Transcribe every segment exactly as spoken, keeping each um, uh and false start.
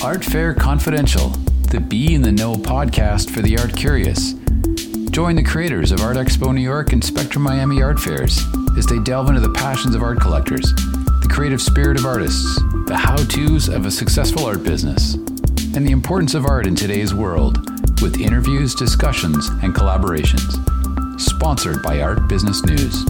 Art Fair Confidential, the Be in the Know podcast for the art curious. Join the creators of Art Expo New York and Spectrum Miami art fairs as they delve into the passions of art collectors, the creative spirit of artists, the how-tos of a successful art business, and the importance of art in today's world, with interviews, discussions, and collaborations. Sponsored by Art Business News.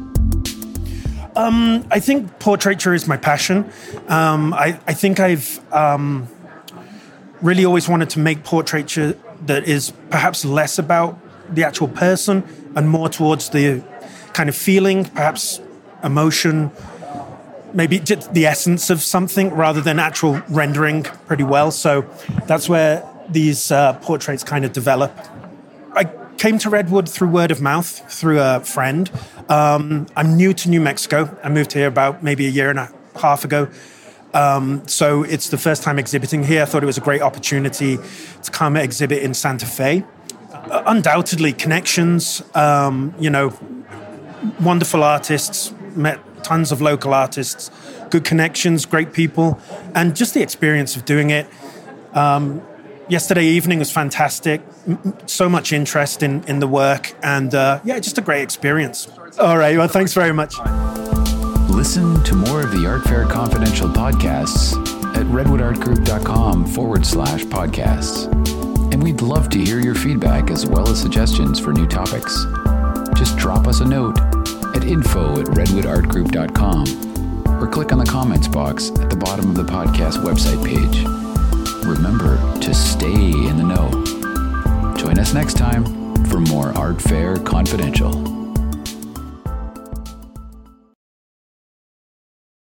Um, I think portraiture is my passion. Um, I, I think I've um, really always wanted to make portraiture that is perhaps less about the actual person and more towards the kind of feeling, perhaps emotion, maybe just the essence of something rather than actual rendering pretty well. So that's where these uh, portraits kind of develop. I came to Redwood through word of mouth, through a friend. Um, I'm new to New Mexico. I moved here about maybe a year and a half ago. Um, so it's the first time exhibiting here. I thought it was a great opportunity to come exhibit in Santa Fe. Uh, undoubtedly, connections, um, you know, wonderful artists, met tons of local artists, good connections, great people, and just the experience of doing it. Um, yesterday evening was fantastic. So much interest in, in the work, and uh, yeah, just a great experience. All right, well, thanks very much. Listen to more of the Art Fair Confidential podcasts at redwoodartgroup.com forward slash podcasts. And we'd love to hear your feedback as well as suggestions for new topics. Just drop us a note at info at redwoodartgroup dot com or click on the comments box at the bottom of the podcast website page. Remember to stay in the know. Join us next time for more Art Fair Confidential.